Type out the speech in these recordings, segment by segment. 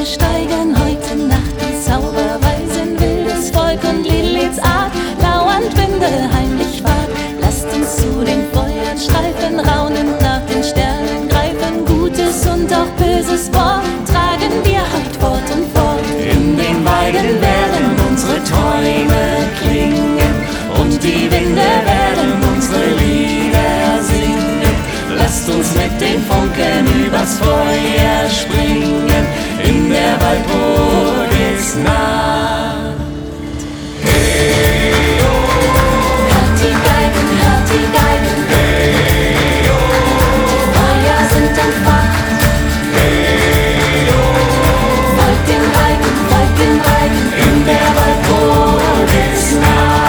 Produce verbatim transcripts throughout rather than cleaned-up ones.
besteigen heute Nacht die Zauberweisen, wildes Volk und Liliths Art, lauernd Winde, heimlich wart. Lasst uns zu den Feuern streifen, raunend nach den Sternen greifen, Gutes und auch Böses Wort tragen wir heut fort und fort. In den Weiden werden unsere Träume klingen und die Winde werden unsere Lieder singen. Lasst uns mit den Funken übers Feuer springen in der Walpurgisnacht. Hey, oh. Hört die Geigen, hört die Geigen. Hey, oh. Feuer sind entfacht. Hey, oh. Folgt den Reigen, folgt den Reigen in der Walpurgisnacht.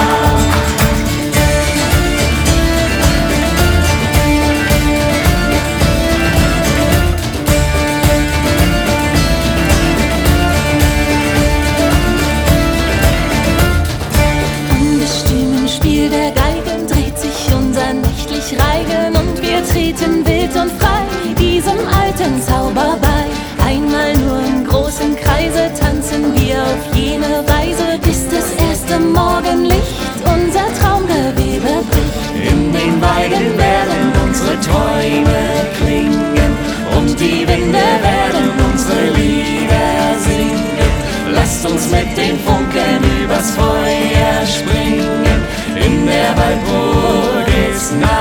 Der Geigen dreht sich unser nächtlich Reigen und wir treten wild und frei diesem alten Zauber bei. Einmal nur im großen Kreise tanzen wir auf jene Weise, bis das erste Morgenlicht unser Traumgewebe bricht. In den Weiden werden unsere Träume klingen und die Winde werden unsere Lieder singen. Lasst uns mit den Funken übers Feuer springen in der Walpurgisnacht.